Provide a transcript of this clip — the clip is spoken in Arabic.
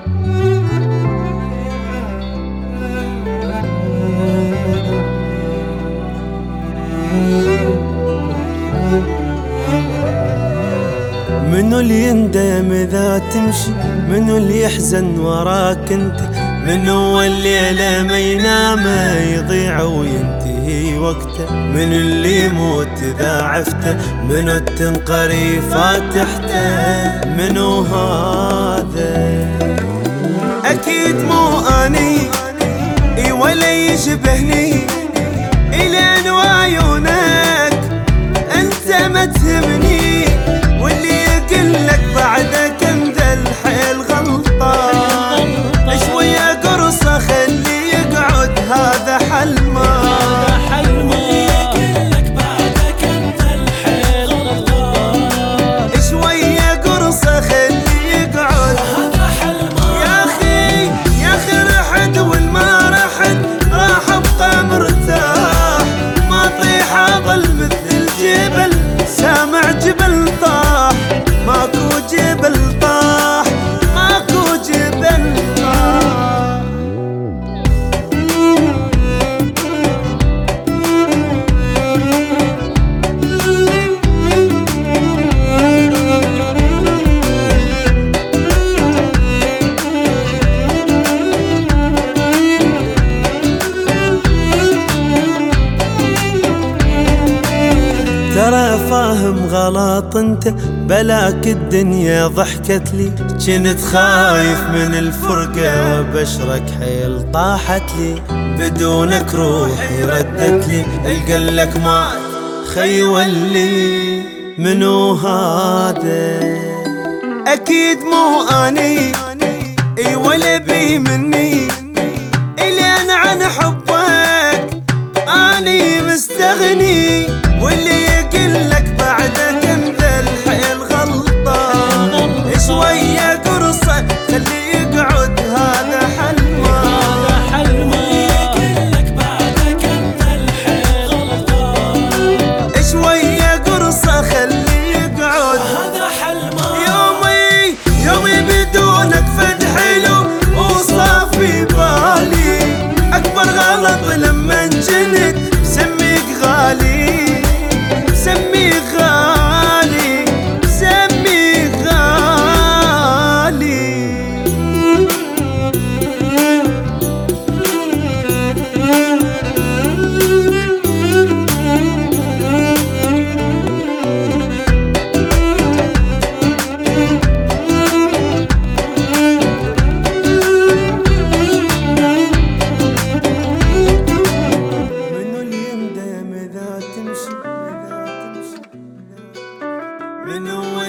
منو اللي يندم إذا تمشي؟ منو اللي يحزن وراك انت؟ منو الليلة ما ينام يضيع وينتهي وقته؟ من اللي يموت إذا عفته؟ منو التنقري فاتحته؟ منو هذا؟ أكيد مو أني ولا يشبهني إلين وعيونك أنت ما تهمني، واللي يقلك بعدك انت الحيل غلطان. شوية قرصة خلي يقعد هذا حلمه، واللي يقلك بعدك انت الحيل غلطان. شوية قرصة خلي يقعد هذا حلمه. يا أخي رحت والما رحت راح أبقى مرتاح، ما طيح أظل مثل الجبل سامع جبل طاح. ماكو جبل طاح، ماكو جبل طاح. ترى فاهم غلط انت، بلاك الدنيا ضحكت لي. كنت خايف من الفرقة وبشرك حيل طاحت لي، بدونك روحي ردت لي. القلك مات خيولي، منو هذا؟ أكيد مو أني ولا بي مني، إلين عن حبك أني مستغني. واللي يقلك بعدك انت الحيل غلطان. شوية قرصة خلي يقعد هذا حلمه، واللي يقلك بعدك انت الحيل غلطان. شوية قرصة خلي يقعد هذا حلمه. يومي بدونك فد حلو وصافي بالي. أكبر غلط لما انجنت سميك غالي، سميك غالي، سميك غالي. منو